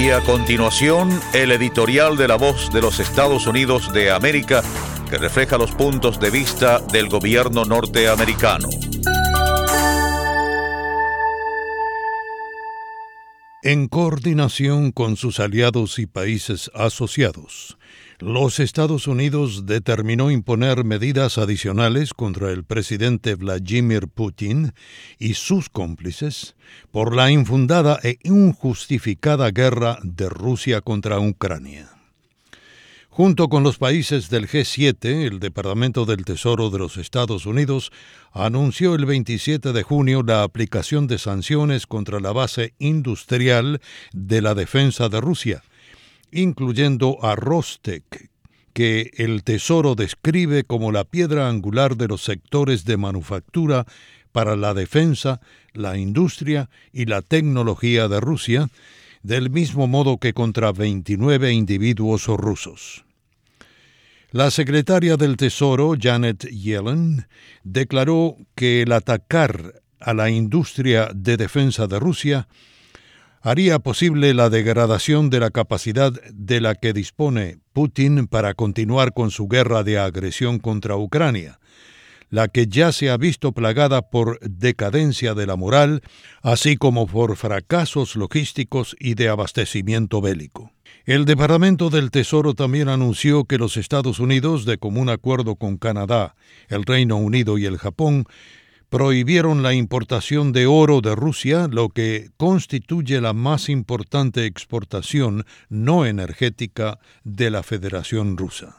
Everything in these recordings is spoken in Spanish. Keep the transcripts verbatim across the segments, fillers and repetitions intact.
Y a continuación, el editorial de La Voz de los Estados Unidos de América, que refleja los puntos de vista del gobierno norteamericano. En coordinación con sus aliados y países asociados, los Estados Unidos determinó imponer medidas adicionales contra el presidente Vladimir Putin y sus cómplices por la infundada e injustificada guerra de Rusia contra Ucrania. Junto con los países del G siete, el Departamento del Tesoro de los Estados Unidos anunció el veintisiete de junio la aplicación de sanciones contra la base industrial de la defensa de Rusia, incluyendo a Rostec, que el Tesoro describe como la piedra angular de los sectores de manufactura para la defensa, la industria y la tecnología de Rusia, del mismo modo que contra veintinueve individuos rusos. La secretaria del Tesoro, Janet Yellen, declaró que el atacar a la industria de defensa de Rusia haría posible la degradación de la capacidad de la que dispone Putin para continuar con su guerra de agresión contra Ucrania, la que ya se ha visto plagada por decadencia de la moral, así como por fracasos logísticos y de abastecimiento bélico. El Departamento del Tesoro también anunció que los Estados Unidos, de común acuerdo con Canadá, el Reino Unido y el Japón, prohibieron la importación de oro de Rusia, lo que constituye la más importante exportación no energética de la Federación Rusa.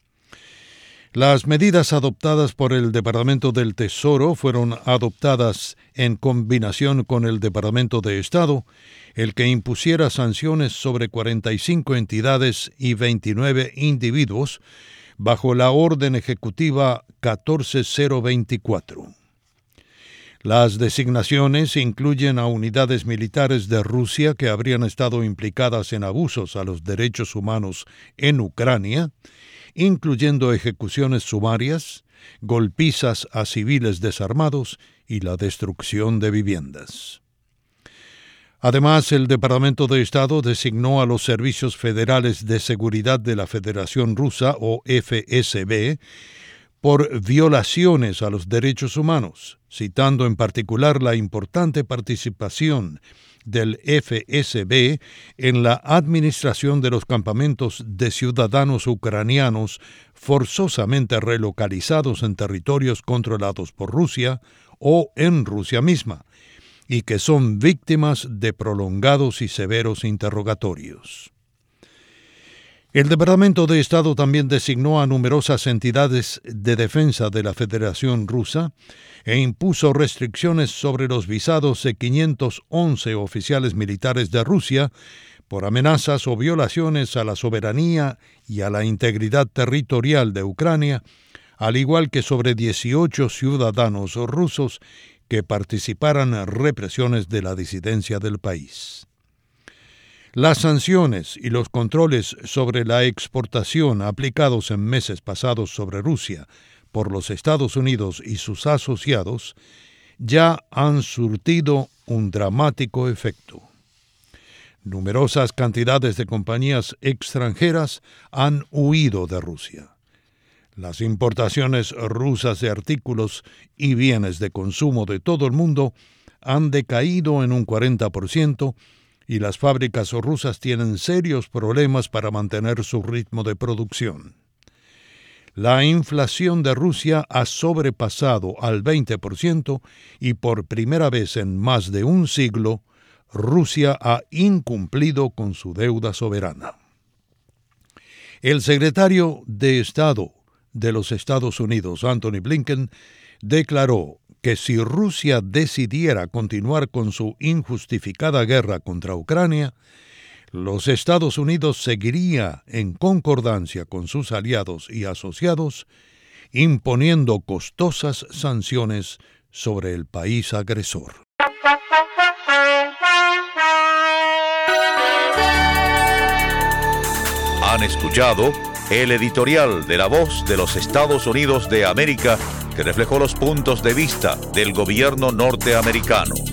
Las medidas adoptadas por el Departamento del Tesoro fueron adoptadas en combinación con el Departamento de Estado, el que impusiera sanciones sobre cuarenta y cinco entidades y veintinueve individuos bajo la Orden Ejecutiva catorce mil veinticuatro. Las designaciones incluyen a unidades militares de Rusia que habrían estado implicadas en abusos a los derechos humanos en Ucrania, incluyendo ejecuciones sumarias, golpizas a civiles desarmados y la destrucción de viviendas. Además, el Departamento de Estado designó a los Servicios Federales de Seguridad de la Federación Rusa, o F S B, por violaciones a los derechos humanos, citando en particular la importante participación del F S B en la administración de los campamentos de ciudadanos ucranianos forzosamente relocalizados en territorios controlados por Rusia o en Rusia misma, y que son víctimas de prolongados y severos interrogatorios. El Departamento de Estado también designó a numerosas entidades de defensa de la Federación Rusa e impuso restricciones sobre los visados de quinientos once oficiales militares de Rusia por amenazas o violaciones a la soberanía y a la integridad territorial de Ucrania, al igual que sobre dieciocho ciudadanos rusos que participaran en represiones de la disidencia del país. Las sanciones y los controles sobre la exportación aplicados en meses pasados sobre Rusia por los Estados Unidos y sus asociados ya han surtido un dramático efecto. Numerosas cantidades de compañías extranjeras han huido de Rusia. Las importaciones rusas de artículos y bienes de consumo de todo el mundo han decaído en un cuarenta por ciento y las fábricas rusas tienen serios problemas para mantener su ritmo de producción. La inflación de Rusia ha sobrepasado al veinte por ciento y por primera vez en más de un siglo, Rusia ha incumplido con su deuda soberana. El secretario de Estado de los Estados Unidos, Antony Blinken, declaró que si Rusia decidiera continuar con su injustificada guerra contra Ucrania, los Estados Unidos seguiría en concordancia con sus aliados y asociados, imponiendo costosas sanciones sobre el país agresor. Han escuchado el editorial de La Voz de los Estados Unidos de América, que reflejó los puntos de vista del gobierno norteamericano.